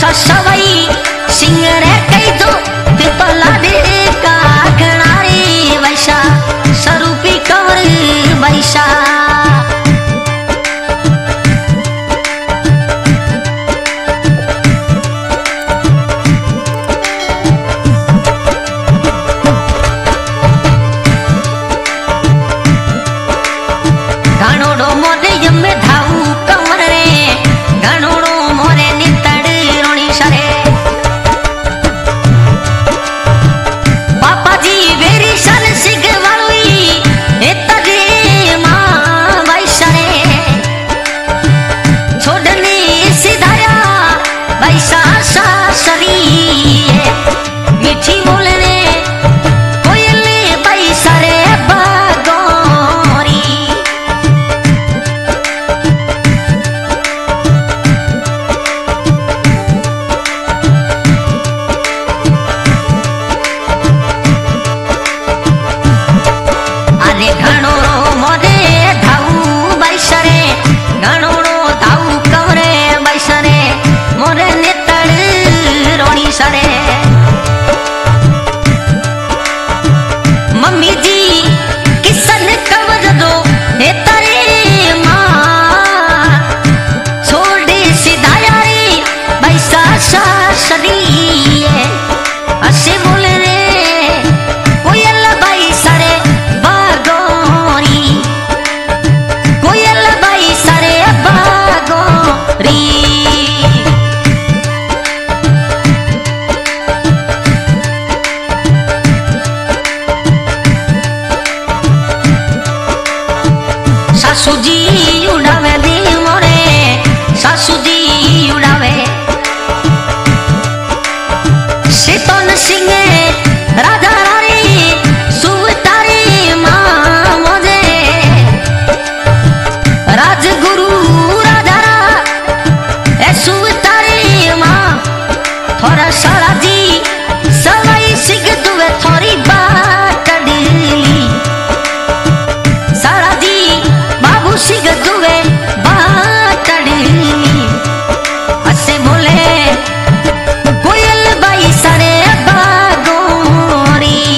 सवई सिंगरे कई दो पिपला दे का घनारी वैसा स्वरूपी कंवर वैसा सासुजी उड़ावे दी मोरे सासुजी उड़ावे शीतल सिंह राजा रानी सुवतारी मां मोजे राजगुरु राजा ए सुवतारी मां थोड़ा सारा जी सवाई सिंह दुवे थोड़ी बात डीली सारा जी सिग दुवे बाटड़ी असे बोले कोयल बाई सरे बागोरी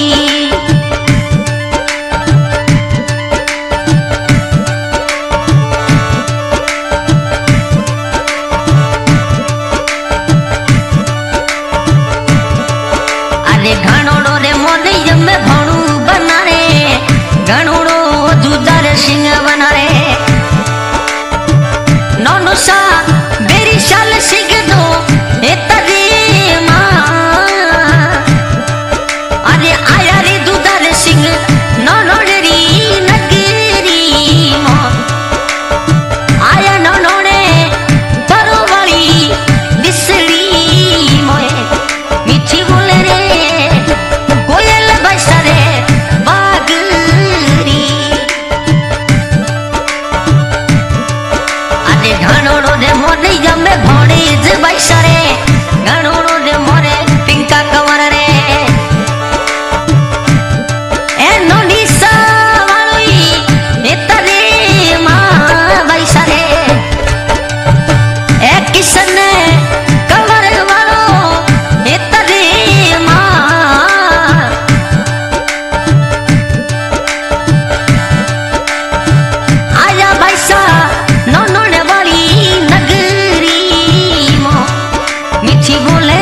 अरे घणोड़ो रे मोदी में भणू बना रे घणोड़ो जुदार सिंह बना रे सा बेरी शाल सिग दो एतरी मां अरे आया रे दुदार सिंह नोनोड़ी नगरी मां आया नोनोड़े तरो वाली बिसड़ी मोए मीठी बोले रे कोयल बसरे बागरी अरे घणोड़ो रे मोरे जमे भोड़ी ज बैसरे घणोड़ो रे मोरे पिंका कंवर रे ए नोनी सा वालोई एतरे मां बैसरे ए किशन कंवर वालो एतरे मां आया बैसा नोनोड़े वाली नगरी मीठी बोले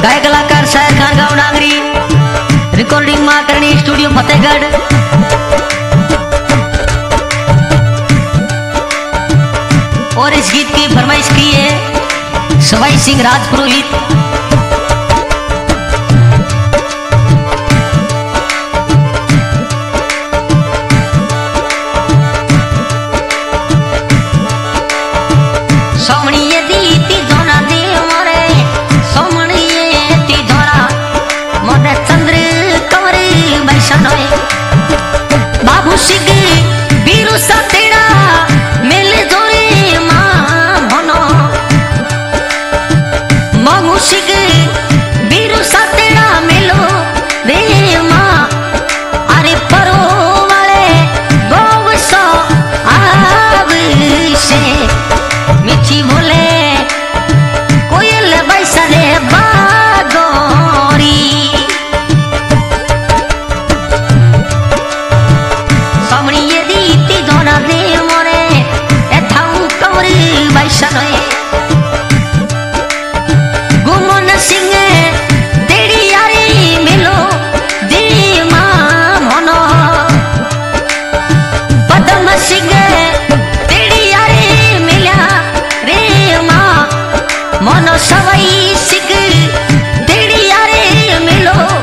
गाय कलाकार शायर खान गाँव डांगरी, रिकॉर्डिंग मां करनी स्टूडियो फतेहगढ़। और इस गीत की फरमाइश की है सवाई सिंह राजपुरोहित। बाबू सिंह बीरू सतेड़ा मिल जोरे मां भनो, बाबू सिंह बीरू सतेड़ा मिलो रे मां। अरे परो वाले गोव सो आव से मीठी बोले कोयल बैसा रे बागोरी। गुमन सिंह तेरी यारी मिलो दी मां मनो, पद्म सिंह तेरी यारी मिला रे मां मनो, सवाई सिंह तेरी यारी मिलो